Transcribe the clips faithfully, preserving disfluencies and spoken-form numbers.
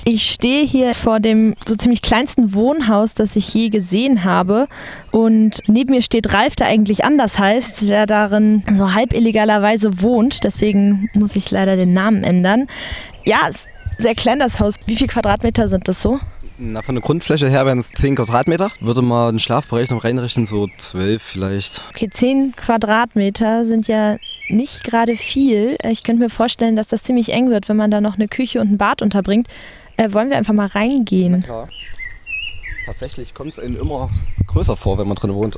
Ich stehe hier vor dem so ziemlich kleinsten Wohnhaus, das ich je gesehen habe. Und neben mir steht Ralf, der eigentlich anders heißt, der darin so halb illegalerweise wohnt. Deswegen muss ich leider den Namen ändern. Ja, es ist sehr klein das Haus. Wie viele Quadratmeter sind das so? Na, von der Grundfläche her wären es zehn Quadratmeter. Würde man den Schlafbereich noch reinrichten, so zwölf vielleicht. Okay, zehn Quadratmeter sind ja nicht gerade viel. Ich könnte mir vorstellen, dass das ziemlich eng wird, wenn man da noch eine Küche und ein Bad unterbringt. Äh, wollen wir einfach mal reingehen? Na klar. Tatsächlich kommt es einem immer größer vor, wenn man drin wohnt.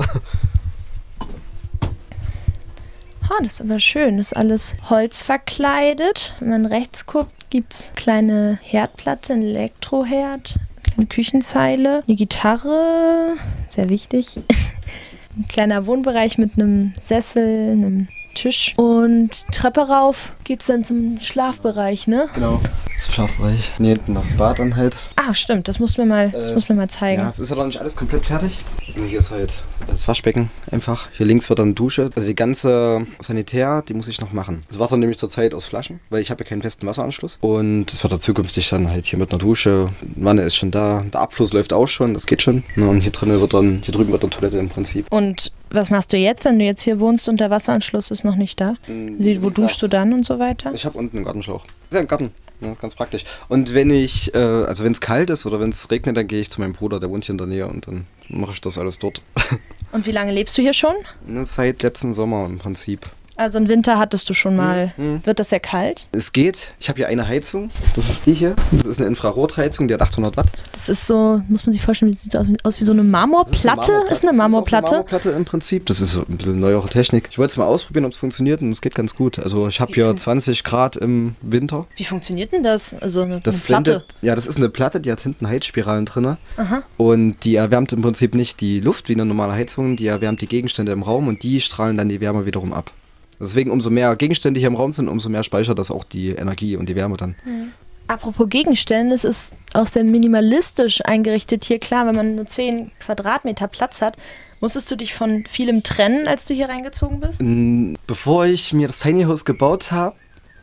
Oh, das ist aber schön. Das ist alles holzverkleidet. Wenn man rechts guckt, gibt es kleine Herdplatte, ein Elektroherd, eine Küchenzeile, eine Gitarre, sehr wichtig. Ein kleiner Wohnbereich mit einem Sessel, einem Tisch. Und Treppe rauf geht's dann zum Schlafbereich, ne? Genau, zum Schlafbereich. Nee, hinten das Bad dann halt. Ah, stimmt, das musst du mir mal, das Äh, musst du mir mal zeigen. Ja, es ist ja noch nicht alles komplett fertig. Und hier ist halt das Waschbecken einfach. Hier links wird dann Dusche. Also die ganze Sanitär, die muss ich noch machen. Das Wasser nehme ich zurzeit aus Flaschen, weil ich habe ja keinen festen Wasseranschluss. Und das wird dann zukünftig dann halt hier mit einer Dusche. Die Wanne ist schon da, der Abfluss läuft auch schon, das geht schon. Und hier drinnen wird dann, hier drüben wird eine Toilette im Prinzip. Und was machst du jetzt, wenn du jetzt hier wohnst und der Wasseranschluss ist noch nicht da? Wie, wo duschst du dann und so weiter? Ich habe unten einen Gartenschlauch. Ist ja ein Garten. Ja, ganz praktisch. Und wenn ich, äh, also wenn es kalt ist oder wenn es regnet, dann gehe ich zu meinem Bruder, der wohnt hier in der Nähe und dann mache ich das alles dort. Und wie lange lebst du hier schon? Seit letzten Sommer im Prinzip. Also im Winter hattest du schon mal. Mhm. Wird das sehr kalt? Es geht. Ich habe hier eine Heizung. Das ist die hier. Das ist eine Infrarotheizung, die hat achthundert Watt. Das ist so, muss man sich vorstellen, wie sieht das aus, aus wie so eine Marmorplatte? Das Ist eine Marmorplatte? Das ist eine Marmorplatte im Prinzip. Das ist so ein bisschen neuere Technik. Ich wollte es mal ausprobieren, ob es funktioniert und es geht ganz gut. Also ich habe hier zwanzig Grad im Winter. Wie funktioniert denn das? Also eine, Das eine Platte? sendet, ja, das ist eine Platte, die hat hinten Heizspiralen drin. Aha. Und die erwärmt im Prinzip nicht die Luft wie eine normale Heizung, die erwärmt die Gegenstände im Raum und die strahlen dann die Wärme wiederum ab. Deswegen, umso mehr Gegenstände hier im Raum sind, umso mehr speichert das auch die Energie und die Wärme dann. Mhm. Apropos Gegenstände, es ist auch sehr minimalistisch eingerichtet hier. Klar, wenn man nur zehn Quadratmeter Platz hat, musstest du dich von vielem trennen, als du hier reingezogen bist? Bevor ich mir das Tiny House gebaut habe,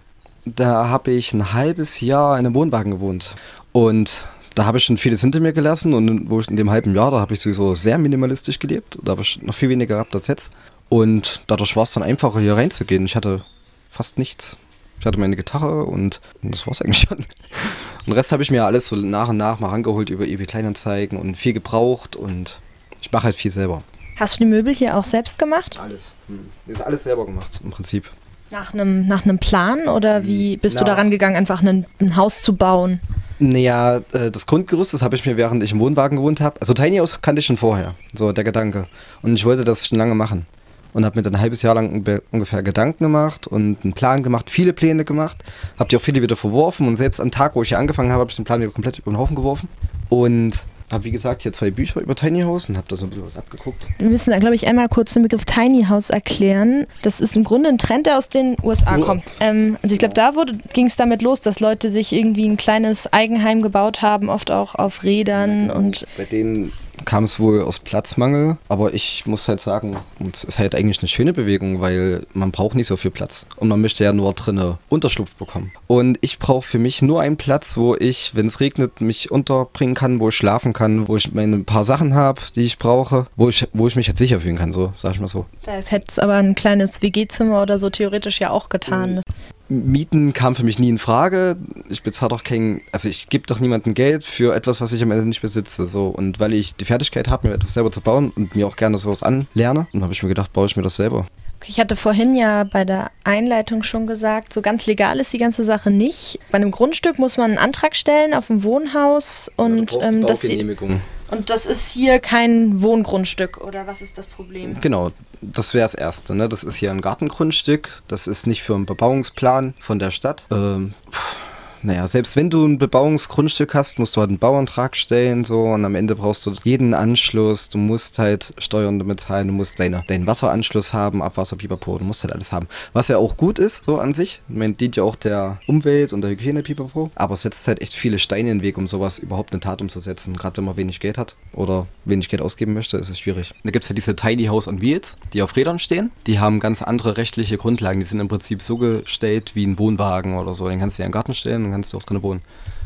da habe ich ein halbes Jahr in einem Wohnwagen gewohnt. Und da habe ich schon vieles hinter mir gelassen und wo ich in dem halben Jahr, da habe ich sowieso sehr minimalistisch gelebt. Da habe ich noch viel weniger gehabt als jetzt. Und dadurch war es dann einfacher, hier reinzugehen. Ich hatte fast nichts. Ich hatte meine Gitarre und, und das war es eigentlich schon. Und den Rest habe ich mir alles so nach und nach mal rangeholt über eBay Kleinanzeigen und viel gebraucht und ich mache halt viel selber. Hast du die Möbel hier auch selbst gemacht? Alles. Hm. Ist alles selber gemacht im Prinzip. Nach einem nach einem Plan oder wie bist Na, du daran gegangen, einfach ein, ein Haus zu bauen? Naja, äh, das Grundgerüst, das habe ich mir, während ich im Wohnwagen gewohnt habe. Also Tiny House kannte ich schon vorher, so der Gedanke. Und ich wollte das schon lange machen. Und habe mir dann ein halbes Jahr lang ungefähr Gedanken gemacht und einen Plan gemacht, viele Pläne gemacht. Habe die auch viele wieder verworfen und selbst am Tag, wo ich hier angefangen habe, habe ich den Plan wieder komplett über den Haufen geworfen. Und habe, wie gesagt, hier zwei Bücher über Tiny House und habe da so ein bisschen was abgeguckt. Wir müssen da, glaube ich, einmal kurz den Begriff Tiny House erklären. Das ist im Grunde ein Trend, der aus den U S A Oh. kommt. Ähm, also ich glaube, da ging es damit los, dass Leute sich irgendwie ein kleines Eigenheim gebaut haben, oft auch auf Rädern. Ja, und bei denen kam es wohl aus Platzmangel, aber ich muss halt sagen, es ist halt eigentlich eine schöne Bewegung, weil man braucht nicht so viel Platz und man möchte ja nur drinnen Unterschlupf bekommen. Und ich brauche für mich nur einen Platz, wo ich, wenn es regnet, mich unterbringen kann, wo ich schlafen kann, wo ich meine paar Sachen habe, die ich brauche, wo ich, wo ich mich jetzt sicher fühlen kann, so sag ich mal so. Da hätte es aber ein kleines W G-Zimmer oder so theoretisch ja auch getan. Mhm. Mieten kam für mich nie in Frage. Ich bezahle doch kein, also ich gebe doch niemandem Geld für etwas, was ich am Ende nicht besitze. So. Und weil ich die Fertigkeit habe, mir etwas selber zu bauen und mir auch gerne sowas anlerne, dann habe ich mir gedacht, baue ich mir das selber. Ich hatte vorhin ja bei der Einleitung schon gesagt, so ganz legal ist die ganze Sache nicht. Bei einem Grundstück muss man einen Antrag stellen auf ein Wohnhaus und ja, ähm, das, Baugenehmigung. und das ist hier kein Wohngrundstück, oder was ist das Problem? Genau, das wäre das Erste. Ne? Das ist hier ein Gartengrundstück, das ist nicht für einen Bebauungsplan von der Stadt. Ähm, Naja, selbst wenn du ein Bebauungsgrundstück hast, musst du halt einen Bauantrag stellen, so, und am Ende brauchst du jeden Anschluss, du musst halt Steuern damit zahlen, du musst deine, deinen Wasseranschluss haben, Abwasser, Pipapo, du musst halt alles haben. Was ja auch gut ist, so an sich, ich meine, dient ja auch der Umwelt und der Hygiene, Pipapo, aber es setzt halt echt viele Steine in den Weg, um sowas überhaupt in Tat umzusetzen, gerade wenn man wenig Geld hat oder wenig Geld ausgeben möchte, ist es schwierig. Da gibt es ja diese Tiny House on Wheels, die auf Rädern stehen, die haben ganz andere rechtliche Grundlagen, die sind im Prinzip so gestellt wie ein Wohnwagen oder so, den kannst du dir in den Garten stellen, kannst du auch drin wohnen.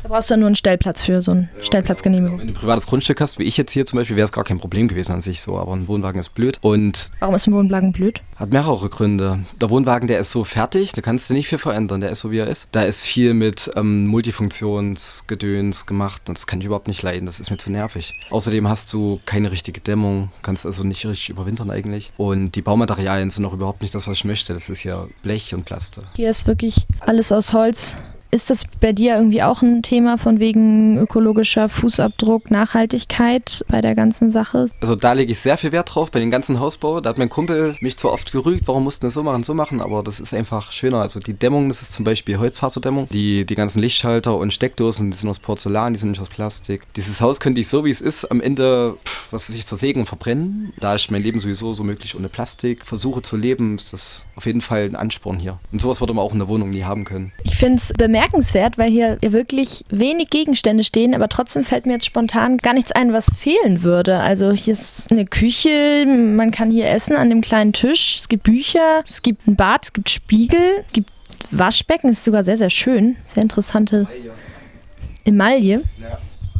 Da brauchst du ja nur einen Stellplatz für, so eine ja, Stellplatzgenehmigung. Wenn du ein privates Grundstück hast, wie ich jetzt hier zum Beispiel, wäre es gar kein Problem gewesen an sich so, aber ein Wohnwagen ist blöd und... Warum ist ein Wohnwagen blöd? Hat mehrere Gründe. Der Wohnwagen, der ist so fertig, da kannst du nicht viel verändern, der ist so, wie er ist. Da ist viel mit ähm, Multifunktionsgedöns gemacht und das kann ich überhaupt nicht leiden, das ist mir zu nervig. Außerdem hast du keine richtige Dämmung, kannst also nicht richtig überwintern eigentlich und die Baumaterialien sind auch überhaupt nicht das, was ich möchte, das ist ja Blech und Plaste. Hier ist wirklich alles aus Holz. Ist das bei dir irgendwie auch ein Thema von wegen ökologischer Fußabdruck, Nachhaltigkeit bei der ganzen Sache? Also da lege ich sehr viel Wert drauf bei den ganzen Hausbau. Da hat mein Kumpel mich zwar oft gerügt, warum mussten wir so machen, so machen, aber das ist einfach schöner. Also die Dämmung, das ist zum Beispiel Holzfaserdämmung. Die, die ganzen Lichtschalter und Steckdosen, die sind aus Porzellan, die sind nicht aus Plastik. Dieses Haus könnte ich so, wie es ist, am Ende, pff, was weiß ich, zersägen und verbrennen. Da ich mein Leben sowieso so möglich ohne Plastik versuche zu leben, ist das auf jeden Fall ein Ansporn hier. Und sowas würde man auch in der Wohnung nie haben können. Ich finde es bemerkenswert, weil hier ja wirklich wenig Gegenstände stehen, aber trotzdem fällt mir jetzt spontan gar nichts ein, was fehlen würde. Also hier ist eine Küche, man kann hier essen an dem kleinen Tisch, es gibt Bücher, es gibt ein Bad, es gibt Spiegel, es gibt Waschbecken, das ist sogar sehr, sehr schön, sehr interessante Emaille. Ja.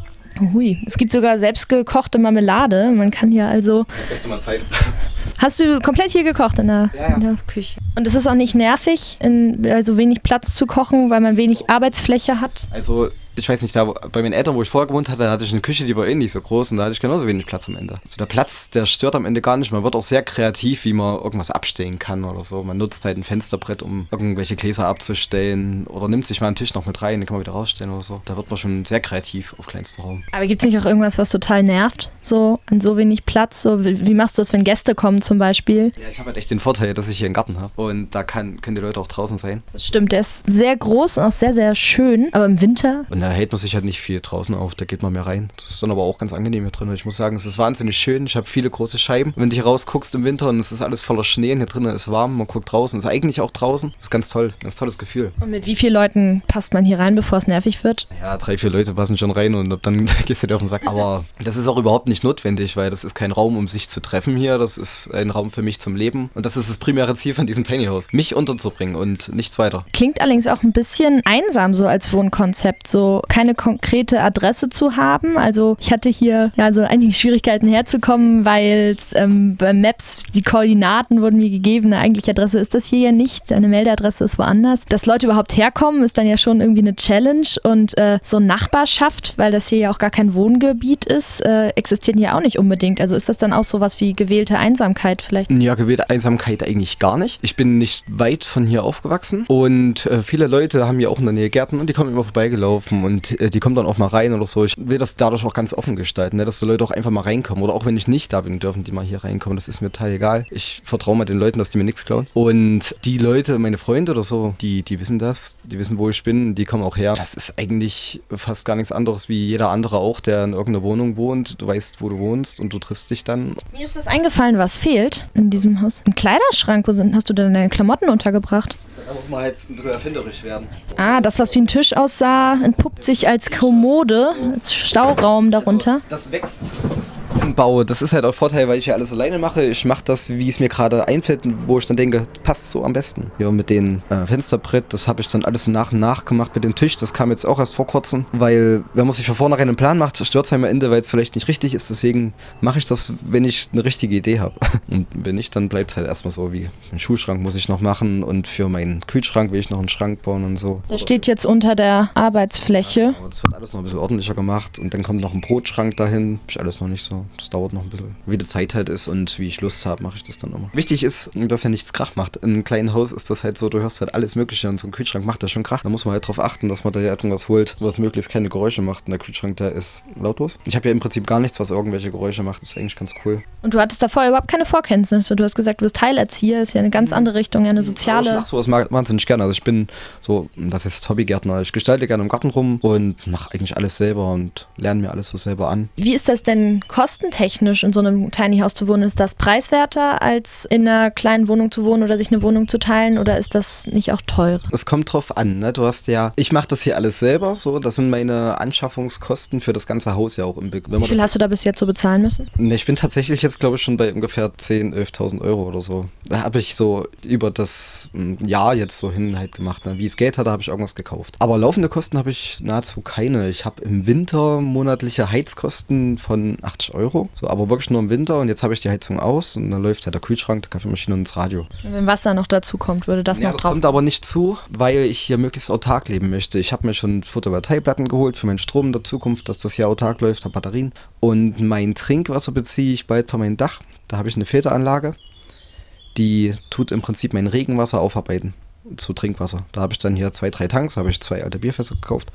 Hui. Es gibt sogar selbstgekochte Marmelade, man kann hier also... Beste mal Zeit. Hast du komplett hier gekocht in der, ja, ja. in der Küche? Und es ist auch nicht nervig, in, also wenig Platz zu kochen, weil man wenig Arbeitsfläche hat? Also ich weiß nicht, da bei meinen Eltern, wo ich vorher gewohnt hatte, da hatte ich eine Küche, die war eh nicht so groß und da hatte ich genauso wenig Platz am Ende. Also der Platz, der stört am Ende gar nicht. Man wird auch sehr kreativ, wie man irgendwas abstellen kann oder so. Man nutzt halt ein Fensterbrett, um irgendwelche Gläser abzustellen oder nimmt sich mal einen Tisch noch mit rein, den kann man wieder rausstellen oder so. Da wird man schon sehr kreativ auf kleinstem Raum. Aber gibt es nicht auch irgendwas, was total nervt? So an so wenig Platz? So, wie, wie machst du das, wenn Gäste kommen zum Beispiel? Ja, ich habe halt echt den Vorteil, dass ich hier einen Garten habe und da kann, können die Leute auch draußen sein. Das stimmt, der ist sehr groß und auch sehr, sehr schön, aber im Winter... Und da hält man sich halt nicht viel draußen auf, da geht man mehr rein. Das ist dann aber auch ganz angenehm hier drin. Ich muss sagen, es ist wahnsinnig schön. Ich habe viele große Scheiben. Wenn du hier rausguckst im Winter und es ist alles voller Schnee und hier drinnen ist warm, man guckt draußen, ist eigentlich auch draußen. Das ist ganz toll, ganz tolles Gefühl. Und mit wie vielen Leuten passt man hier rein, bevor es nervig wird? Ja, drei, vier Leute passen schon rein und dann gehst du dir auf den Sack. Aber das ist auch überhaupt nicht notwendig, weil das ist kein Raum, um sich zu treffen hier. Das ist ein Raum für mich zum Leben. Und das ist das primäre Ziel von diesem Tiny House. Mich unterzubringen und nichts weiter. Klingt allerdings auch ein bisschen einsam so als Wohnkonzept, so keine konkrete Adresse zu haben. Also ich hatte hier ja so einige Schwierigkeiten herzukommen, weil ähm, bei Maps die Koordinaten wurden mir gegeben. Eine eigentliche Adresse ist das hier ja nicht. Eine Meldeadresse ist woanders. Dass Leute überhaupt herkommen, ist dann ja schon irgendwie eine Challenge. Und äh, so Nachbarschaft, weil das hier ja auch gar kein Wohngebiet ist, äh, existiert hier auch nicht unbedingt. Also ist das dann auch sowas wie gewählte Einsamkeit vielleicht? Ja, gewählte Einsamkeit eigentlich gar nicht. Ich bin nicht weit von hier aufgewachsen und äh, viele Leute haben hier auch in der Nähe Gärten und die kommen immer vorbeigelaufen und äh, die kommen dann auch mal rein oder so. Ich will das dadurch auch ganz offen gestalten, ne? Dass die Leute auch einfach mal reinkommen. Oder auch wenn ich nicht da bin, dürfen die mal hier reinkommen. Das ist mir total egal. Ich vertraue mal den Leuten, dass die mir nichts klauen. Und die Leute, meine Freunde oder so, die, die wissen das. Die wissen, wo ich bin. Die kommen auch her. Das ist eigentlich fast gar nichts anderes wie jeder andere auch, der in irgendeiner Wohnung wohnt. Du weißt, wo du wohnst und du triffst dich dann. Mir ist was eingefallen, was fehlt in diesem Haus. Ein Kleiderschrank. Wo sind, hast du denn deine Klamotten untergebracht? Da muss man halt ein bisschen erfinderisch werden. Ah, das, was wie ein Tisch aussah, entpuppt sich als Kommode, als Stauraum darunter. Also, das wächst im Bau. Das ist halt auch Vorteil, weil ich ja alles alleine mache. Ich mache das, wie es mir gerade einfällt, wo ich dann denke, passt so am besten. Ja, mit dem äh, Fensterbrett, das habe ich dann alles nach und nach gemacht. Mit dem Tisch, das kam jetzt auch erst vor kurzem, weil wenn man sich von vornherein einen Plan macht, stört es einem am Ende, weil es vielleicht nicht richtig ist. Deswegen mache ich das, wenn ich eine richtige Idee habe. Und wenn nicht, dann bleibt es halt erstmal so, wie einen Schuhschrank muss ich noch machen und für meinen Kühlschrank will ich noch einen Schrank bauen und so. Der steht jetzt unter der Arbeitsfläche. Ja, das wird alles noch ein bisschen ordentlicher gemacht und dann kommt noch ein Brotschrank dahin. Hab ich alles noch nicht so. Das dauert noch ein bisschen. Wie die Zeit halt ist und wie ich Lust habe, mache ich das dann immer. Wichtig ist, dass ja nichts Krach macht. In einem kleinen Haus ist das halt so, du hörst halt alles Mögliche und so ein Kühlschrank macht ja schon Krach. Da muss man halt drauf achten, dass man da irgendwas holt, was möglichst keine Geräusche macht. Und der Kühlschrank, der ist lautlos. Ich habe ja im Prinzip gar nichts, was irgendwelche Geräusche macht. Das ist eigentlich ganz cool. Und du hattest davor überhaupt keine Vorkenntnisse. Du hast gesagt, du bist Heilerzieher, ist ja eine ganz andere Richtung, ja eine soziale. Ich mache sowas wahnsinnig gerne. Also ich bin so, das ist Hobbygärtner. Ich gestalte gerne im Garten rum und mache eigentlich alles selber und lerne mir alles so selber an. Wie ist das denn kostentechnisch in so einem Tiny House zu wohnen? Ist das preiswerter, als in einer kleinen Wohnung zu wohnen oder sich eine Wohnung zu teilen, oder ist das nicht auch teurer? Es kommt drauf an, ne? Du hast ja, ich mache das hier alles selber, so, das sind meine Anschaffungskosten für das ganze Haus ja auch im Begriff. Wie viel hast du da bis jetzt so bezahlen müssen? Ne, ich bin tatsächlich jetzt, glaube ich, schon bei ungefähr zehntausend, elftausend Euro oder so. Da habe ich so über das Jahr jetzt so hin halt gemacht, ne? Wie es Geld hatte, habe ich irgendwas gekauft. Aber laufende Kosten habe ich nahezu keine. Ich habe im Winter monatliche Heizkosten von achtzig Euro, so, aber wirklich nur im Winter, und jetzt habe ich die Heizung aus und dann läuft halt der Kühlschrank, die Kaffeemaschine und das Radio. Wenn Wasser noch dazu kommt, würde das ja, noch das drauf? kommt aber nicht zu, weil ich hier möglichst autark leben möchte. Ich habe mir schon Photovoltaikplatten geholt für meinen Strom in der Zukunft, dass das hier autark läuft, habe Batterien. Und mein Trinkwasser beziehe ich bald von meinem Dach. Da habe ich eine Filteranlage, die tut im Prinzip mein Regenwasser aufarbeiten zu Trinkwasser. Da habe ich dann hier zwei, drei Tanks, habe ich zwei alte Bierfässer gekauft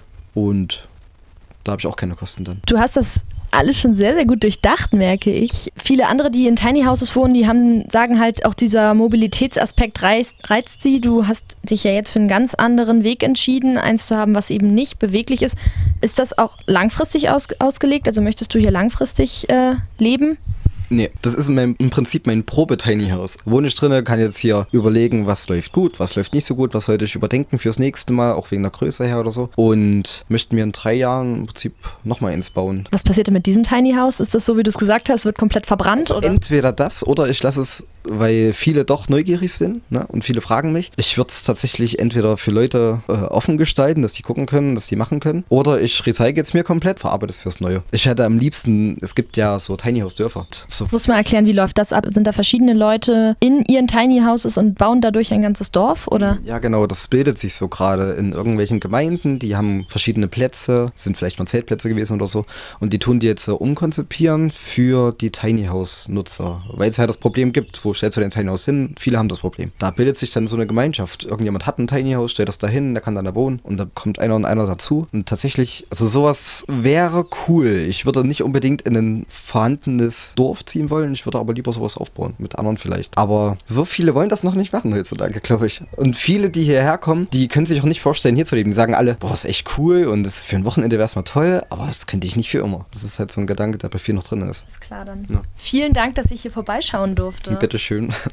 und da habe ich auch keine Kosten dann. Du hast das alles schon sehr, sehr gut durchdacht, merke ich. Viele andere, die in Tiny Houses wohnen, die haben, sagen halt, auch dieser Mobilitätsaspekt reizt, reizt sie. Du hast dich ja jetzt für einen ganz anderen Weg entschieden, eins zu haben, was eben nicht beweglich ist. Ist das auch langfristig aus, ausgelegt? Also möchtest du hier langfristig äh, leben? Nee, das ist mein, im Prinzip mein Probe-Tiny-House. Wohne ich drinne, kann jetzt hier überlegen, was läuft gut, was läuft nicht so gut, was sollte ich überdenken fürs nächste Mal, auch wegen der Größe her oder so. Und möchten mir in drei Jahren im Prinzip nochmal eins bauen. Was passiert denn mit diesem Tiny House? Ist das so, wie du es gesagt hast, wird komplett verbrannt? Also oder? Entweder das oder ich lasse es, weil viele doch neugierig sind, ne, und viele fragen mich. Ich würde es tatsächlich entweder für Leute äh, offen gestalten, dass die gucken können, dass die machen können. Oder ich recycle es mir komplett, verarbeite es fürs Neue. Ich hätte am liebsten, es gibt ja so Tiny House Dörfer. So. Muss mal erklären, wie läuft das ab? Sind da verschiedene Leute in ihren Tiny Houses und bauen dadurch ein ganzes Dorf, oder? Ja, genau, das bildet sich so gerade in irgendwelchen Gemeinden, die haben verschiedene Plätze, sind vielleicht mal Zeltplätze gewesen oder so, und die tun die jetzt so umkonzipieren für die Tiny House Nutzer, weil es halt das Problem gibt, wo stellst du den Tiny House hin? Viele haben das Problem. Da bildet sich dann so eine Gemeinschaft. Irgendjemand hat ein Tiny House, stellt das da hin, der kann dann da wohnen, und da kommt einer und einer dazu, und tatsächlich, also sowas wäre cool. Ich würde nicht unbedingt in ein vorhandenes Dorf ziehen wollen, ich würde aber lieber sowas aufbauen, mit anderen vielleicht. Aber so viele wollen das noch nicht machen heutzutage, glaube ich. Und viele, die hierher kommen, die können sich auch nicht vorstellen, hier zu leben. Die sagen alle, boah, ist echt cool und das für ein Wochenende wäre es mal toll, aber das könnte ich nicht für immer. Das ist halt so ein Gedanke, der bei vielen noch drin ist. Ist klar dann. Ja. Vielen Dank, dass ich hier vorbeischauen durfte. Bitteschön.